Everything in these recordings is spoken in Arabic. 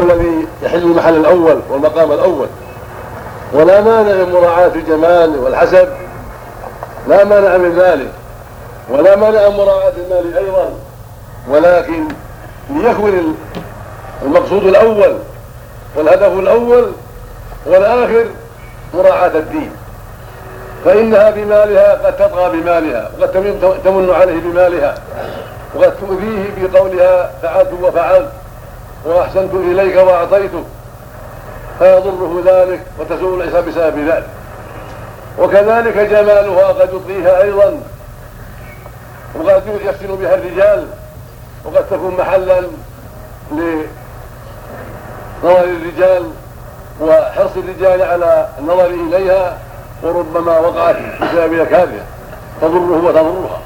الذي يحل محل الأول والمقام الأول. ولا مانع من مراعاة الجمال والحسب، لا مانع من ذلك، ولا مانع من مراعاة المال أيضا، ولكن ليكون المقصود الأول والهدف الأول والآخر مراعاة الدين، فإنها بمالها قد تطغى بمالها، وقد تمن عليه بمالها، وقد تؤذيه بقولها فعلت وفعلت وأحسنت إليك وأعطيتك، فيضره ذلك وتسوء العصا بسبب ذلك. وكذلك جمالها قد يطغيها أيضا، وقد يفتن بها الرجال، وقد تكون محلا لنظر الرجال وحرص الرجال على النظر إليها، وربما وقعت بسبب نكابها تضره وتضرها.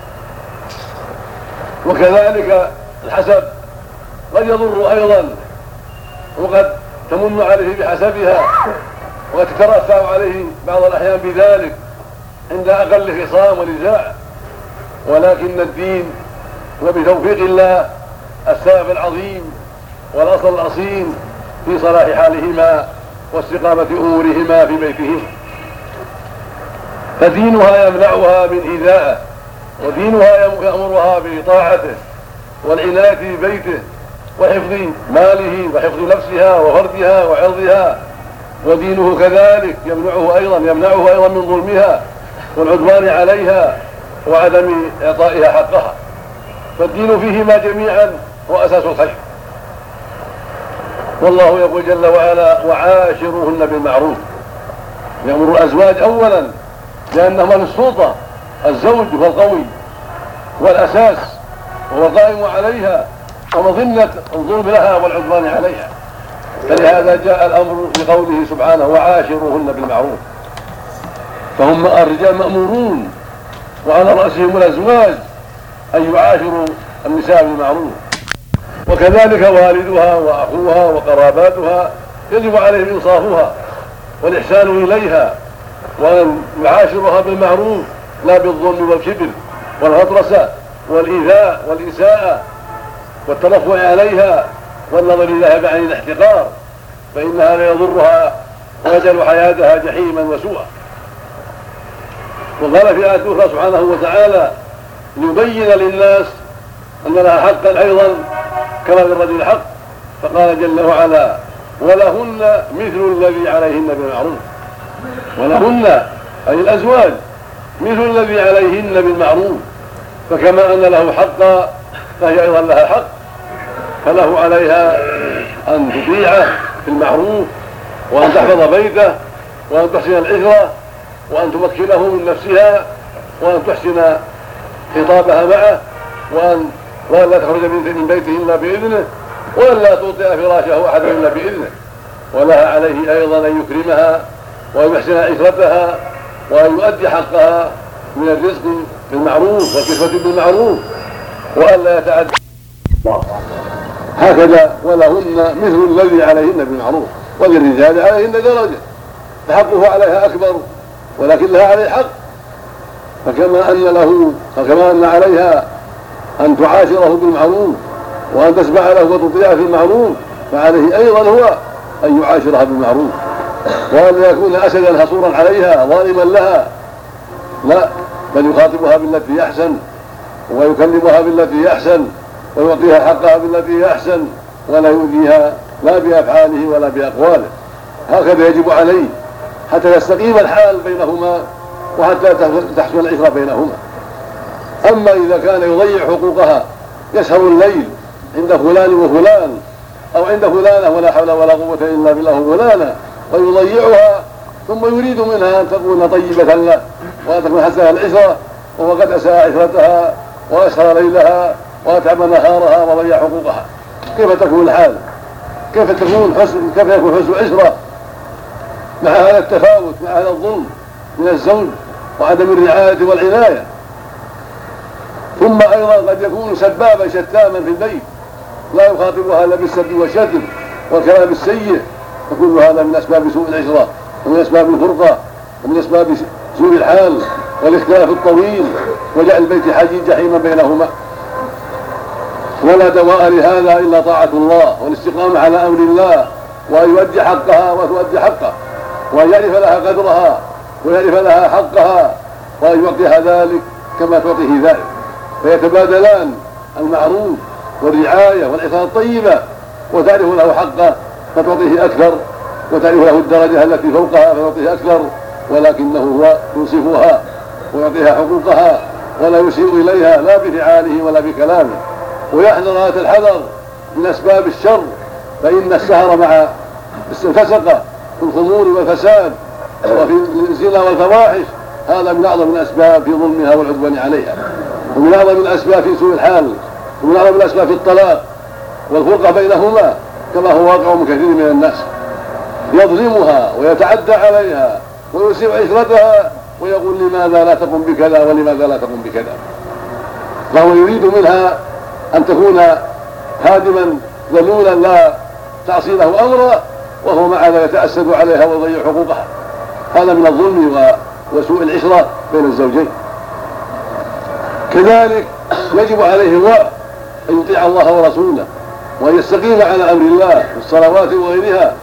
وكذلك الحسب قد يضر أيضا، وقد تمن عليه بحسبها، وقد تترفع عليه بعض الأحيان بذلك عند أقل خصام ونزاع. ولكن الدين وبتوفيق الله السبب العظيم والأصل الأصيل في صلاح حالهما واستقامة أمورهما في بيتهما. فدينها يمنعها من إيذائه، ودينها يأمرها بطاعته والعناية ببيته وحفظ ماله وحفظ نفسها وفردها وعرضها. ودينه كذلك يمنعه أيضا من ظلمها والعدوان عليها وعدم إعطائها حقها. فالدين فيهما جميعا هو أساس الخير. والله يقول جل وعلا وعاشروهن بالمعروف، يأمر الأزواج أولا لأنهما في السلطة، الزوج هو القوي والأساس وهو القائم عليها ومظنة الظلم لها والعدوان عليها. فلهذا جاء الأمر بقوله سبحانه وعاشروهن بالمعروف، فهم الرجال مأمورون وعلى رأسهم الأزواج أن يعاشروا النساء بالمعروف. وكذلك والدها وأخوها وقراباتها يجب عليهم إنصافها والإحسان إليها، وأن يعاشرها بالمعروف لا بالظلم والكبر والغطرسة والإيذاء والإساءة والترفع عليها والنظر لها بعين الاحتقار، فإنها لا يضرها ويجعل حياتها جحيما وسوءا. وقال في آية أخرى سبحانه وتعالى ليبين للناس أن لها حقا أيضا كما للرجل حق، فقال جل وعلا ولهن مثل الذي عليهن بالمعروف. ولهن أي الأزواج مثل الذي عليهن بالمعروف، فكما أن له حقا فهي أيضا لها حق، فله عليها أن تطيعه في المعروف، وأن تحفظ بيته، وأن تحسن العشرة، وأن تمكنه من نفسها، وأن تحسن خطابها معه، وأن لا تخرج من بيته إلا بإذنه، وأن لا توطئ فراشه أحد إلا بإذنه. ولها عليه أيضا أن يكرمها وأن يحسن عشرتها وأن يؤدي حقها من الرزق بالمعروف والكسوة بالمعروف، وأن لا يتعدى هكذا. ولهن مثل الذي عليهن بالمعروف، وللرجال عليهن درجة، فحقه عليها أكبر ولكن لها عليه حق. فكما أن عليها أن تعاشره بالمعروف وأن تسمع له وتطيعه في المعروف، فعليه أيضا هو أن يعاشرها بالمعروف، وأن لا يكون أسدا حصورا عليها ظالما لها، لا، بل يخاطبها بالتي أحسن ويكلمها بالتي أحسن ويعطيها حقها بالتي أحسن، ولا يؤذيها لا بأفعاله ولا بأقواله. هكذا يجب عليه حتى يستقيم الحال بينهما وحتى تحسن العشرة بينهما. أما إذا كان يضيع حقوقها، يسهر الليل عند فلان وفلان أو عند فلانة ولا حول ولا قوة إلا بالله فلانة ويضيعها، ثم يريد منها أن تكون طيبة له وأن تكون حسنها العشرة، وهو قد أساء عشرتها وأسهر ليلها وأتعب نهارها وضيع حقوقها، كيف تكون الحال؟ كيف يكون حسن عشرة مع هذا التفاوت، مع هذا الظلم من الزوج وعدم الرعاية والعناية؟ ثم أيضا قد يكون سبابا شتاما في البيت، لا يخاطبها إلا بالسب والشتم والكلام السيء، فكل هذا من أسباب سوء العشرة ومن أسباب الفرقة ومن أسباب سوء الحال والاختلاف الطويل وجعل البيت حجيج جحيما بينهما. ولا دواء لهذا إلا طاعة الله والاستقامة على أمر الله، وأن يؤدي حقها وتؤدي حقه، وأن يعرف لها قدرها ويعرف لها حقها، وأن يعطيها ذلك كما تعطيه ذلك، فيتبادلان المعروف والرعاية والعطاء الطيبة، وتعرف له حقه فتعطيه أكثر، وتعرف له الدرجة التي فوقها فتعطيه أكثر، ولكنه هو ينصفها ويعطيها حقوقها ولا يسيء إليها لا بفعاله ولا بكلامه، ويحذر هذا الحذر من أسباب الشر، فإن السهر مع الفسقة في الخمور والفساد وفي الزنا والفواحش هذا من أعظم الأسباب في ظلمها والعدوان عليها، ومن أعظم الأسباب في سوء الحال، ومن أعظم الأسباب في الطلاق والفرقة بينهما، كما هو واقع من كثير من الناس، يظلمها ويتعدى عليها ويسيء عشرتها ويقول لماذا لا تقم بكذا ولماذا لا تقم بكذا، فهو يريد منها أن تكون هادما ذلولا لا تعصي له أمرا، وهو مع ذلك يتأسد عليها ويضيع حقوقها. هذا من الظلم وسوء العشرة بين الزوجين. كذلك يجب عليه أن يطيع الله ورسوله وأن يستقيم على أمر الله في الصلوات وغيرها،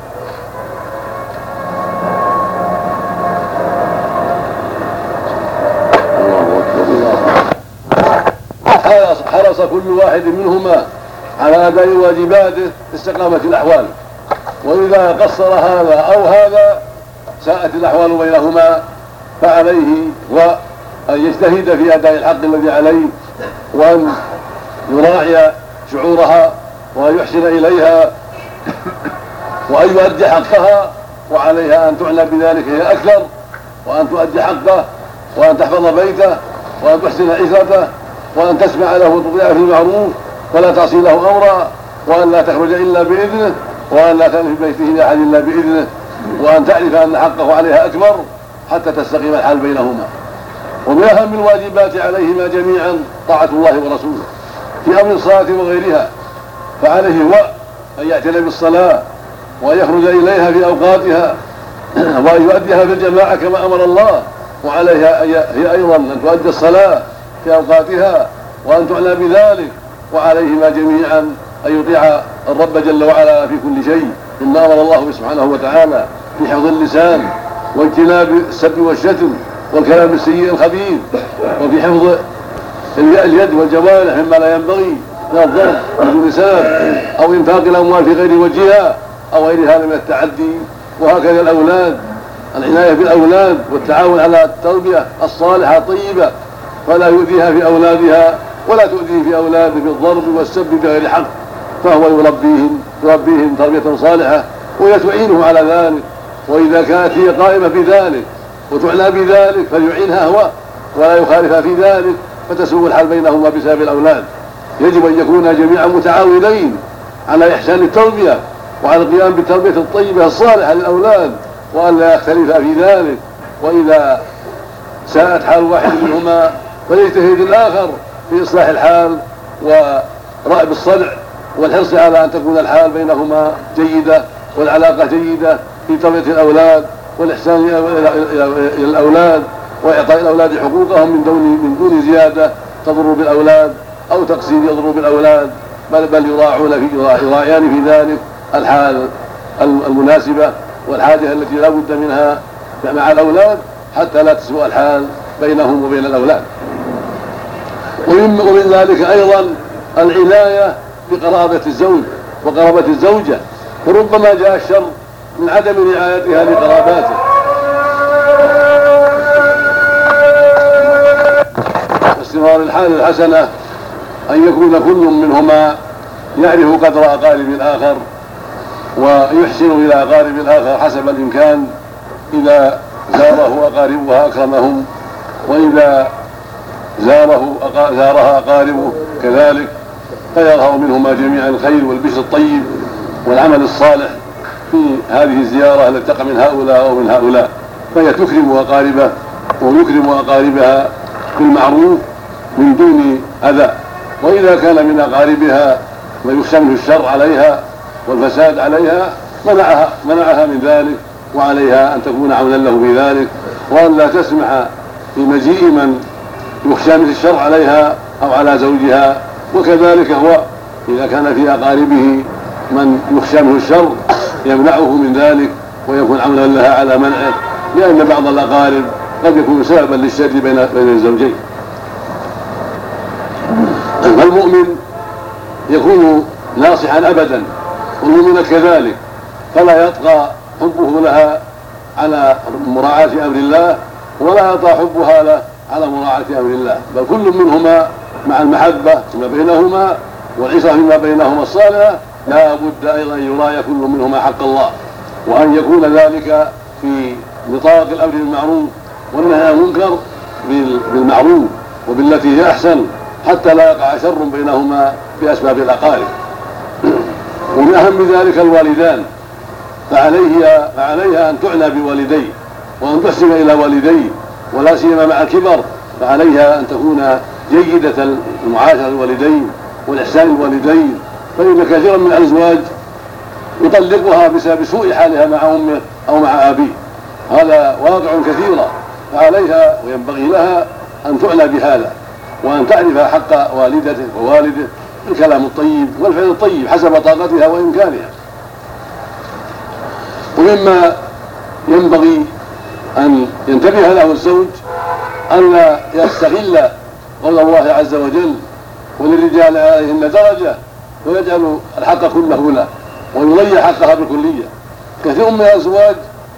حرص كل واحد منهما على أداء واجباته استقامت الأحوال، وإذا قصر هذا أو هذا ساءت الأحوال بينهما، فعليه وأن يجتهد في أداء الحق الذي عليه، وأن يراعي شعورها وأن يحسن إليها وأن يؤدي حقها، وعليها أن تعنى بذلك هي أكثر، وأن تؤدي حقه وأن تحفظ بيته وأن تحسن عشرته وأن تسمع له وتطيعه في المعروف ولا تعصي له أمرا، وأن لا تخرج إلا بإذنه، وأن لا تأتي في بيته لأحد إلا بإذنه، وأن تعرف أن حقه عليها أكبر حتى تستقيم الحال بينهما. ومن أهم الواجبات عليهما جميعا طاعة الله ورسوله في أمر الصلاة وغيرها، فعليه هو أن يعتني بالصلاة وأن يخرج إليها في أوقاتها وأن يؤديها في الجماعة كما أمر الله، وعليها هي أيضا أن تؤدي الصلاة في أوقاتها وأن تعنى بذلك، وعليهما جميعا أن يطيع الرب جل وعلا في كل شيء مما أمر الله سبحانه وتعالى في حفظ اللسان واجتناب السب والشتم والكلام السيء الخبيث، وفي حفظ اليد والجوارح مما لا ينبغي من الضرب واللسان أو إنفاق الأموال في غير وجهها أو غير هذا من التعدي. وهكذا الأولاد، العناية بالأولاد والتعاون على التربية الصالحة الطيبة، فلا يؤذيها في أولادها ولا تؤذيه في أولاده بالضرب والسب بغير حق، فهو يربيهم تربية صالحة ويتعينه على ذلك، وإذا كانت هي قائمة بذلك وتعنى بذلك فليعينها هو ولا يخالفها في ذلك، فتسوء الحال بينهما بسبب الأولاد. يجب أن يكونا جميعا متعاونين على إحسان التربية وعلى القيام بالتربية الطيبة الصالحة للأولاد، وأن لا يختلفا في ذلك، وإذا ساءت حال واحد منهما فليجتهد الآخر في إصلاح الحال ورأب الصلع والحرص على أن تكون الحال بينهما جيدة والعلاقة جيدة في تربية الأولاد والإحسان إلى الأولاد وإعطاء الأولاد حقوقهم من دون زيادة تضر بالأولاد أو تقصير يضر بالأولاد، بل يراعيان في ذلك الحال المناسبة والحاجة التي لا بد منها مع الأولاد حتى لا تسوء الحال بينهم وبين الأولاد. ومن ذلك أيضا العناية بقرابة الزوج وقرابة الزوجة، فربما جاء الشر من عدم رعايتها لقراباته. استمرار الحال الحسنة أن يكون كل منهما يعرف قدر أقارب الآخر ويحسن إلى أقارب الآخر حسب الإمكان، إذا زاره أقاربها أكرمهم، وإذا زارها أقاربه كذلك، فيظهر منهما جميعا الخير والبشر الطيب والعمل الصالح في هذه الزيارة التي تقع من هؤلاء أو من هؤلاء، فهي تكرم أقاربه ويكرم أقاربها بالمعروف من دون أذى. وإذا كان من أقاربها ويخشى منه الشر عليها والفساد عليها منعها من ذلك، وعليها أن تكون عونا له في ذلك، وأن لا تسمح بمجيء من يخشى منه الشر عليها أو على زوجها. وكذلك هو إذا كان في أقاربه من يخشى منه الشر يمنعه من ذلك ويكون عونا لها على منعه، لأن بعض الأقارب قد يكون سببا للشر بين الزوجين. فالمؤمن يكون ناصحا أبدا والمؤمن كذلك، فلا يطغى حبه لها على مراعاة أمر الله ولا يطغى حبها له على مراعاة أمر الله، بل كل منهما مع المحبة فيما بينهما والعصا فيما بينهما الصالحة لا بد أيضا أن يراعي كل منهما حق الله، وأن يكون ذلك في نطاق الأمر بالمعروف والنهي عن المنكر بالمعروف وبالتي هي أحسن، حتى لا يقع شر بينهما بأسباب الأقارب. ومن أهم ذلك الوالدان، فعليها أن تعنى بوالديه وأن تحسن إلى والديه، ولا سيما مع الكبر فعليها أن تكون جيدة المعاشرة الوالدين والإحسان الوالدين، فإن كثيرا من الأزواج يطلقها بسبب سوء حالها مع أمه أو مع أبيه، هذا واقع كثيرا، فعليها وينبغي لها أن تعنى بهذا وأن تعرف حق والدته ووالده بالكلام الطيب والفعل الطيب حسب طاقتها وإمكانها. ومما ينبغي أن ينتبه له الزوج أن لا يستغل قول الله عز وجل وللرجال عليهن درجة ويجعل الحق كله له ويضيع حقها بالكلية. كثير من الأزواج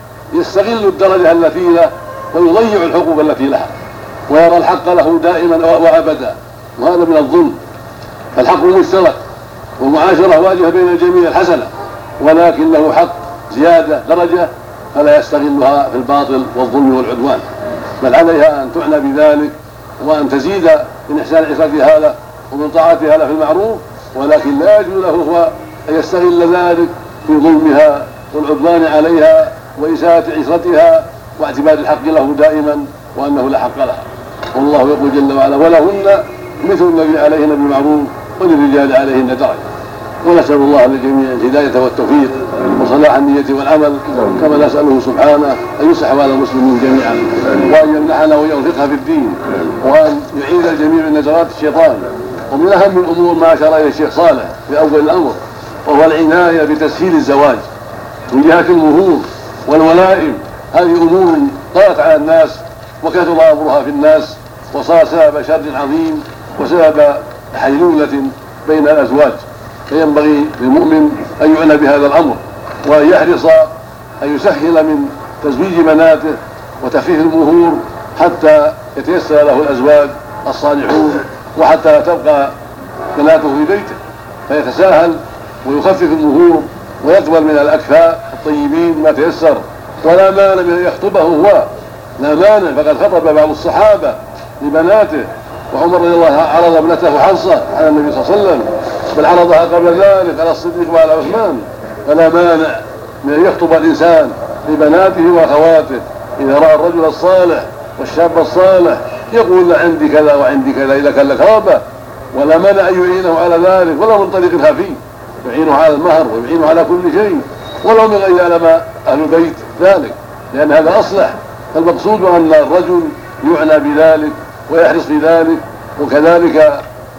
يستغل الدرجة التي له ويضيع الحقوق التي لها ويرى الحق له دائما وأبدا، وهذا من الظلم. فالحق مشترك والمعاشرة واجبة بين الجميع الحسنة، ولكن له حق زيادة درجة فلا يستغلها في الباطل والظلم والعدوان، بل عليها أن تعنى بذلك وأن تزيد من إحسان عشرتها له ومن طاعتها له في المعروف، ولكن لا يجوز له هو أن يستغل ذلك في ظلمها والعدوان عليها وإساءة عشرتها واعتماد الحق له دائما وأنه لا حق لها. والله يقول جل وعلا ولهن مثل الذي عليهن بالمعروف وللرجال عليهن درجة. ونسأل الله للجميع الهداية والتوفيق وصلاح النية والعمل، كما نسأله سبحانه أن يصلح أحوال المسلمين جميعا وأن يمنحنا ويوفقها في الدين وأن يعيد الجميع من نزغات الشيطان. ومن أهم الأمور ما أشار إليه الشيخ صالح في أول الأمر وهو العناية بتسهيل الزواج من جهة المهور والولائم. هذه أمور طغت على الناس وكثر أمرها في الناس وصار سبب شر عظيم وسبب حيلولة بين الأزواج، فينبغي للمؤمن أن يعنى بهذا الأمر وأن يحرص أن يسهل من تزويج بناته وتخفيف المهور حتى يتيسر له الأزواج الصالحون وحتى تبقى بناته في بيته، فيتساهل ويخفف المهور ويقبل من الأكفاء الطيبين ما تيسر، ولا مانع من أن يخطبه هو، لا مانع، فقد خطب بعض الصحابة لبناته، وعمر رضي الله عرض ابنته حفصة على النبي صلى الله عليه وسلم، بل عرضها قبل ذلك على الصديق وعلى عثمان، فلا مانع من أن يخطب الإنسان لبناته وأخواته إذا رأى الرجل الصالح والشاب الصالح يقول عندي كذا وعندي كذا إذا كان لك رغبة، ولا مانع أن يعينه على ذلك ولو من طريق خفي، يعينه على المهر ويعينه على كل شيء ولو من غير يعلم أهل البيت ذلك، لأن هذا أصلح. فالمقصود أن الرجل يعنى بذلك ويحرص في ذلك، وكذلك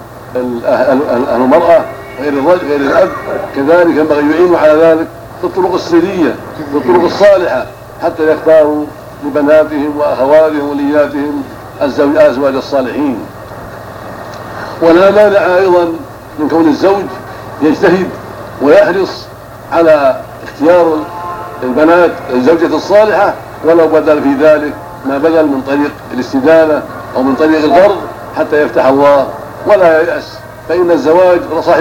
المرأة غير الرجل غير الأب كذلك ينبغي يعينوا على ذلك بالطرق السرية بالطرق الصالحة حتى يختاروا لبناتهم وأخواتهم ولياتهم الأزواج الصالحين. ولا مانع أيضا من كون الزوج يجتهد ويحرص على اختيار البنات الزوجة الصالحة ولو بدل في ذلك ما بدل من طريق الاستدانة أو من طريق القرض حتى يفتح الله، ولا ييأس، فإن الزواج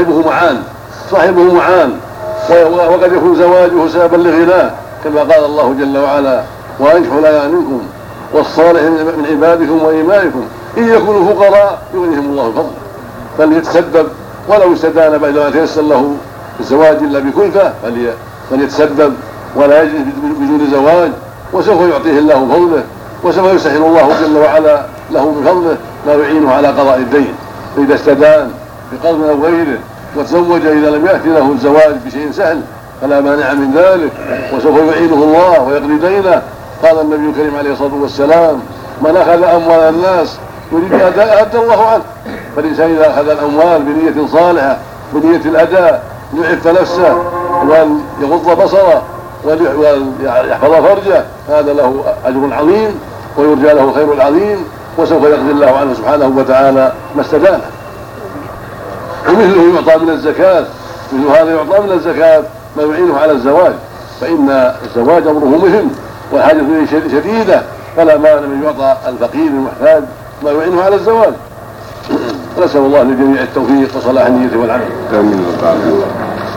صاحبه معان وقد يكون زواجه سببا لغناه كما قال الله جل وعلا وأنكحوا الأيام منكم والصالح من عبادكم وإمائكم إن يكونوا فقراء يغنيهم الله فضله، فليتسبب ولو استدان بعد ما تيسر له الزواج إلا بكلفة فليتسبب ولا يجلس بدون زواج، وسوف يعطيه الله فضله وسوف يسهل الله جل وعلا له بفضله ما يعينه على قضاء الدين. فإذا استدان بقرض أو غيره وتزوج إذا لم يأتي له الزواج بشيء سهل فلا مانع من ذلك وسوف يعينه الله ويقضي دينه. قال النبي الكريم عليه الصلاة والسلام من أخذ أموال الناس يريد أدى الله عنه، فالإنسان إذا أخذ الأموال بنية صالحة بنية الأداء ليعف نفسه وأن يغض بصره ويحفظ فرجه، هذا له أجر عظيم ويرجى له الخير العظيم، وسوف يقضي الله عنه سبحانه وتعالى ما استدانه. ومثله يعطى من الزكاة، مثل هذا يعطى من الزكاة ما يعينه على الزواج، فإن الزواج أمره مهم والحاجة إليه شديدة، فلا مانع من يعطى الفقير المحتاج ما يعينه على الزواج. نسأل الله للجميع التوفيق وصلاح النية والعمل. آمين.